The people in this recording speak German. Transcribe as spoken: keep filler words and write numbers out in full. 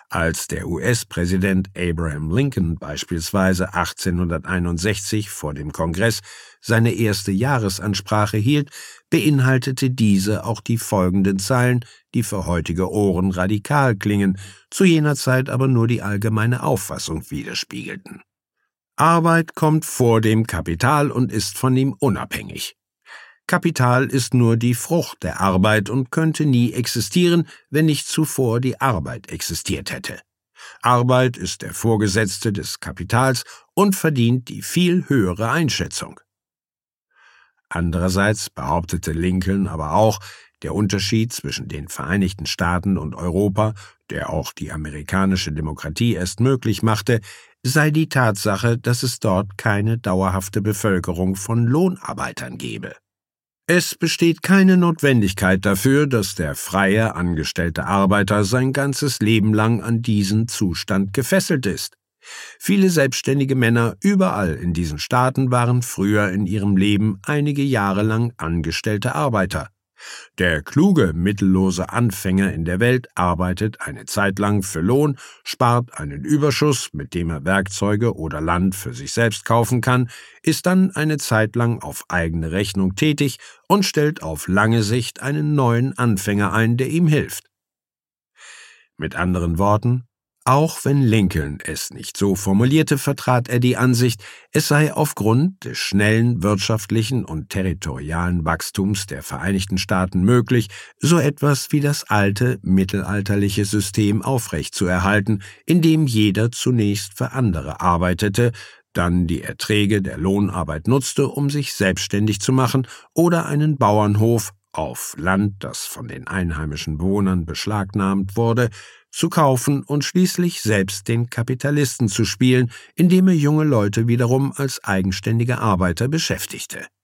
Als der U S-Präsident Abraham Lincoln beispielsweise achtzehnhunderteinundsechzig vor dem Kongress seine erste Jahresansprache hielt, beinhaltete diese auch die folgenden Zeilen, die für heutige Ohren radikal klingen, zu jener Zeit aber nur die allgemeine Auffassung widerspiegelten. Arbeit kommt vor dem Kapital und ist von ihm unabhängig. Kapital ist nur die Frucht der Arbeit und könnte nie existieren, wenn nicht zuvor die Arbeit existiert hätte. Arbeit ist der Vorgesetzte des Kapitals und verdient die viel höhere Einschätzung. Andererseits behauptete Lincoln aber auch, der Unterschied zwischen den Vereinigten Staaten und Europa, der auch die amerikanische Demokratie erst möglich machte, sei die Tatsache, dass es dort keine dauerhafte Bevölkerung von Lohnarbeitern gebe. Es besteht keine Notwendigkeit dafür, dass der freie, angestellte Arbeiter sein ganzes Leben lang an diesen Zustand gefesselt ist. Viele selbstständige Männer überall in diesen Staaten waren früher in ihrem Leben einige Jahre lang angestellte Arbeiter. Der kluge, mittellose Anfänger in der Welt arbeitet eine Zeit lang für Lohn, spart einen Überschuss, mit dem er Werkzeuge oder Land für sich selbst kaufen kann, ist dann eine Zeit lang auf eigene Rechnung tätig und stellt auf lange Sicht einen neuen Anfänger ein, der ihm hilft. Mit anderen Worten, auch wenn Lincoln es nicht so formulierte, vertrat er die Ansicht, es sei aufgrund des schnellen wirtschaftlichen und territorialen Wachstums der Vereinigten Staaten möglich, so etwas wie das alte mittelalterliche System aufrechtzuerhalten, in dem jeder zunächst für andere arbeitete, dann die Erträge der Lohnarbeit nutzte, um sich selbstständig zu machen oder einen Bauernhof auf Land, das von den einheimischen Bewohnern beschlagnahmt wurde, zu kaufen und schließlich selbst den Kapitalisten zu spielen, indem er junge Leute wiederum als eigenständige Arbeiter beschäftigte.